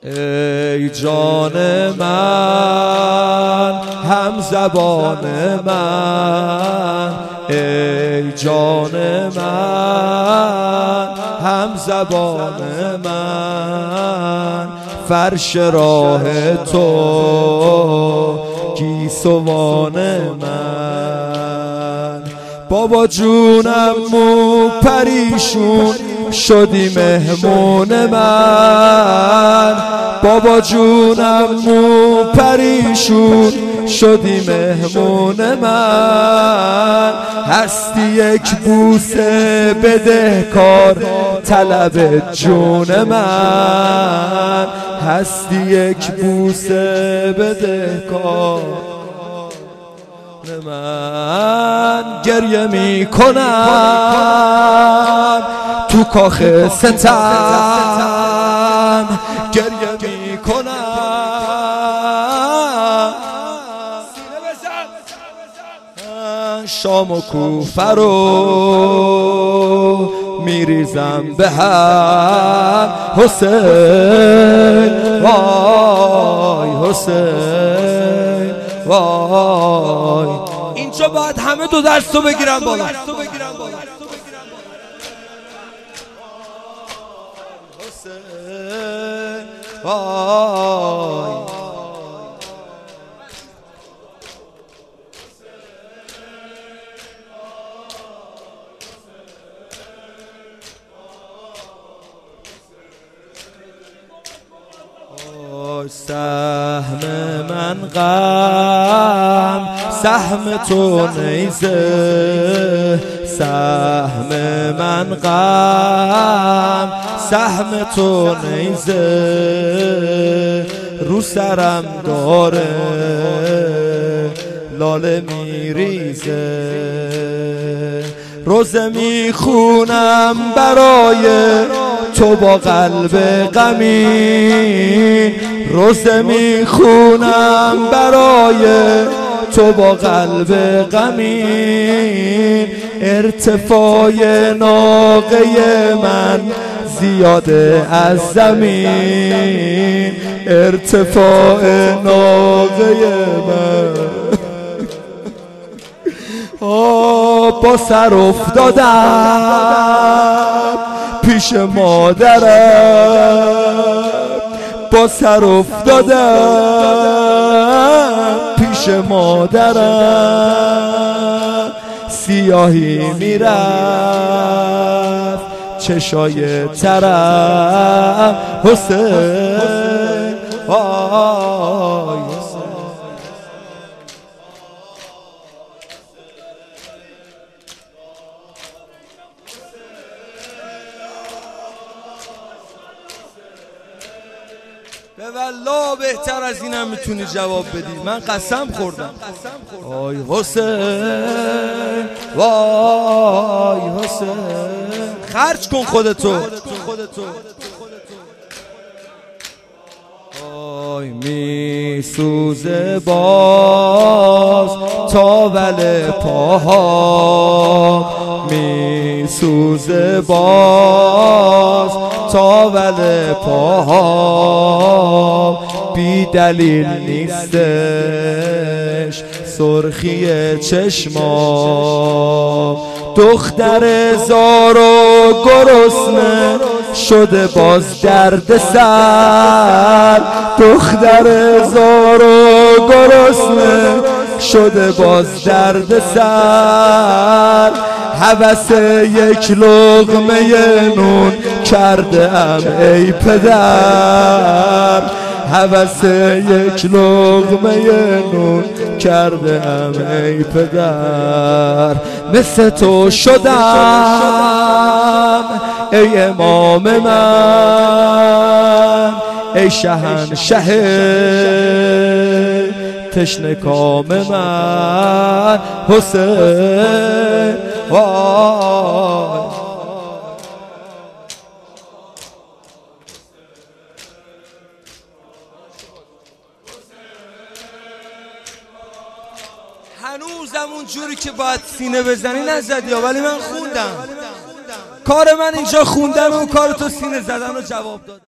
ای جان من، هم زبان من، ای جان من، هم زبان من، فرش راه تو گیسوان من. بابا جونم مو پریشون شدی مهمون من، بابا جونم مو پریشون شدی مهمون من. هستی یک بوسه بدهکار طلب جون من، هستی یک بوسه بدهکار من. گریه می کنم تو کاخ ستم، گریه می کنم شام و کوفه رو میریزم به هم. حسین وای، حسین وای. اینجا باید همه دو دستو بگیرن بالا. حسین وای. سهم من غم، سهم تو نیزه، سهم من غم، سهم تو نیزه، رو سرم داره لاله میریزه. روزه میخونم برای تو با قلب غمین، روزه میخونم برای تو با قلب غمین. ارتفاع ناقه من زیاده از زمین، ارتفاع ناقه من. با سر افتادم پیش مادرم، با سر افتادم پیش مادرم. سیاهی میرفت چشای ترم. حسین وای، حسین. به والله بهتر از اینم میتونی جواب بدی، من قسم خوردم. وای حسین وای، حسین. خرج کن خودتو. وای میسوزه باز تاول پاها، میسوزه باز تاول پاها. بی دلیل نیستش سرخی چشمام، دختر زار و گرسنه شده باز درد سر، دختر زار و گرسنه شده باز درد سر. هوس یک لقمه نون کرده ام ای پدر، هوس یک لقمه نون کرده ام ای پدر. مثل تو شدم ای امام من، ای شهنشه تشنه کام من. حسین وای. هنوزم اون جوری که باید سینه بزنی نزدی، ولی من خوندم. کار من اینجا خوندن و کار تو سینه زدن و جواب داد.